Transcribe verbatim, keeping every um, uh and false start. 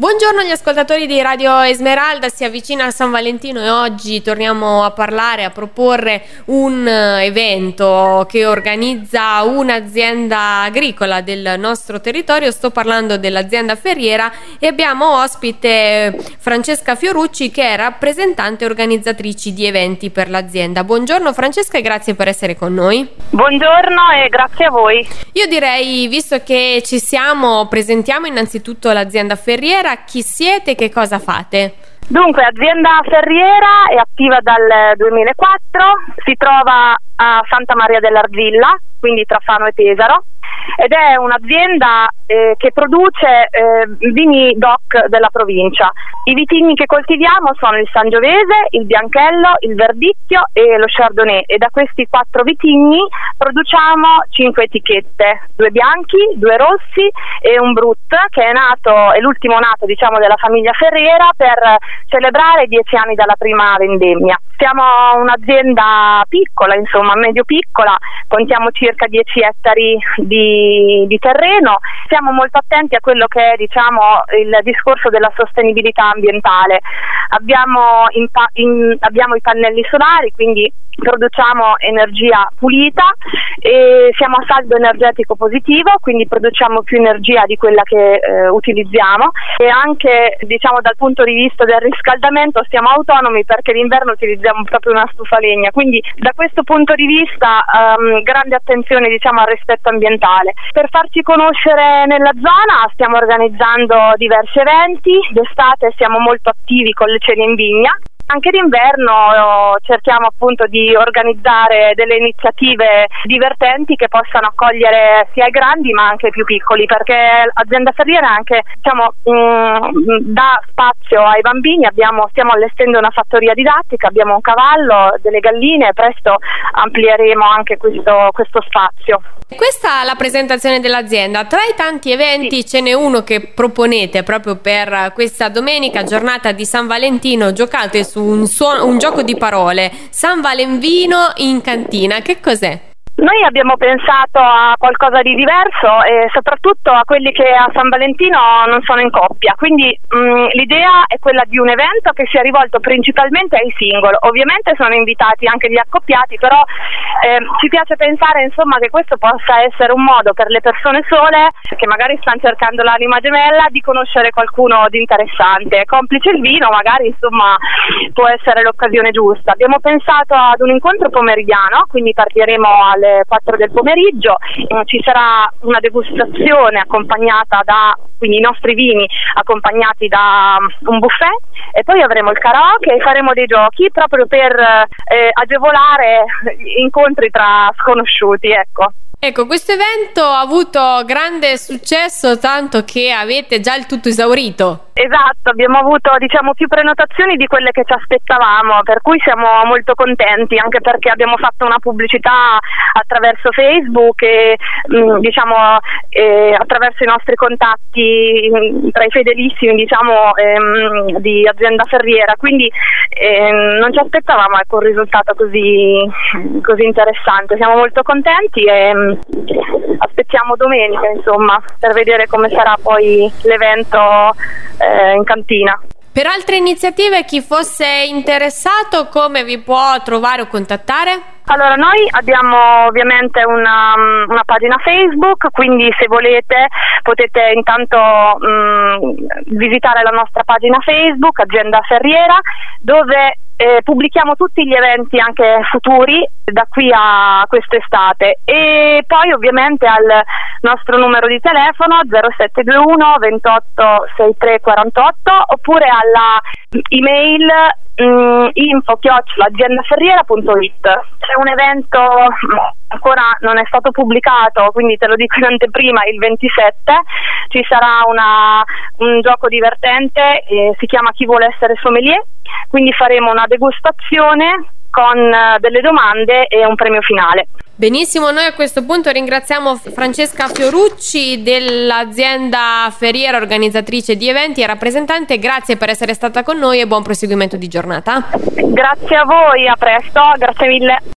Buongiorno agli ascoltatori di Radio Esmeralda, si avvicina San Valentino e oggi torniamo a parlare, a proporre un evento che organizza un'azienda agricola del nostro territorio. Sto parlando dell'azienda Ferriera e abbiamo ospite Francesca Fiorucci, che è rappresentante organizzatrice di eventi per l'azienda. Buongiorno Francesca e grazie per essere con noi. Buongiorno e grazie a voi. Io direi, visto che ci siamo, presentiamo innanzitutto l'azienda Ferriera. Chi siete, che cosa fate? Dunque, azienda Ferriera è attiva dal duemilaquattro, si trova a Santa Maria dell'Argilla, quindi tra Fano e Pesaro, ed è un'azienda eh, che produce eh, vini D O C della provincia. I vitigni che coltiviamo sono il Sangiovese, il Bianchello, il Verdicchio e lo Chardonnay, e da questi quattro vitigni produciamo cinque etichette, due bianchi, due rossi e un Brut, che è nato, è l'ultimo nato diciamo della famiglia Ferriera per celebrare i dieci anni dalla prima vendemmia. Siamo un'azienda piccola, insomma medio piccola, contiamo circa dieci ettari di, di terreno, siamo molto attenti a quello che è diciamo il discorso della sostenibilità ambientale. Abbiamo, in, in, abbiamo i pannelli solari, quindi produciamo energia pulita e siamo a saldo energetico positivo, quindi produciamo più energia di quella che eh, utilizziamo, e anche diciamo dal punto di vista del riscaldamento siamo autonomi, perché d'inverno utilizziamo proprio una stufa a legna, quindi da questo punto di vista um, grande attenzione diciamo al rispetto ambientale. Per farci conoscere nella zona stiamo organizzando diversi eventi, d'estate siamo molto attivi con le cene in vigna. Anche d'inverno cerchiamo appunto di organizzare delle iniziative divertenti che possano accogliere sia i grandi ma anche i più piccoli, perché l'azienda Ferriera anche diciamo mh, dà spazio ai bambini. Abbiamo, stiamo allestendo una fattoria didattica, abbiamo un cavallo, delle galline, e presto amplieremo anche questo, questo spazio. Questa è la presentazione dell'azienda. Tra i tanti eventi sì. Ce n'è uno che proponete proprio per questa domenica, giornata di San Valentino. Giocate su un, suono, un gioco di parole, San Valenvino in cantina. Che cos'è? Noi abbiamo pensato a qualcosa di diverso e soprattutto a quelli che a San Valentino non sono in coppia, quindi mh, l'idea è quella di un evento che sia rivolto principalmente ai single. Ovviamente sono invitati anche gli accoppiati, però eh, ci piace pensare insomma che questo possa essere un modo per le persone sole che magari stanno cercando l'anima gemella di conoscere qualcuno di interessante. Complice il vino, magari insomma può essere l'occasione giusta. Abbiamo pensato ad un incontro pomeridiano, quindi partiremo alle quattro del pomeriggio, eh, ci sarà una degustazione accompagnata da, quindi i nostri vini accompagnati da um, un buffet, e poi avremo il karaoke e faremo dei giochi proprio per eh, agevolare incontri tra sconosciuti, ecco. Ecco, questo evento ha avuto grande successo, tanto che avete già il tutto esaurito. Esatto, abbiamo avuto diciamo più prenotazioni di quelle che ci aspettavamo, per cui siamo molto contenti, anche perché abbiamo fatto una pubblicità attraverso Facebook e mh, diciamo eh, attraverso i nostri contatti mh, tra i fedelissimi diciamo ehm, di azienda Ferriera, quindi ehm, non ci aspettavamo ecco, un risultato così, così interessante. Siamo molto contenti e mh, aspettiamo domenica insomma per vedere come sarà poi l'evento in cantina. Per altre iniziative, chi fosse interessato, come vi può trovare o contattare? Allora, noi abbiamo ovviamente una, una pagina Facebook, quindi se volete potete intanto mh, visitare la nostra pagina Facebook, Azienda Ferriera, dove eh, pubblichiamo tutti gli eventi anche futuri da qui a quest'estate, e poi ovviamente al nostro numero di telefono zero sette due uno ventotto sessantatré quarantotto, oppure alla email mm, info chiocciola aziendaferriera punto it. C'è un evento ancora non è stato pubblicato, quindi te lo dico in anteprima, il ventisette ci sarà una, un gioco divertente, eh, si chiama Chi vuole essere sommelier, quindi faremo una degustazione con uh, delle domande e un premio finale. Benissimo, noi a questo punto ringraziamo Francesca Fiorucci dell'azienda Ferriera, organizzatrice di eventi e rappresentante. Grazie per essere stata con noi e buon proseguimento di giornata. Grazie a voi, a presto, grazie mille.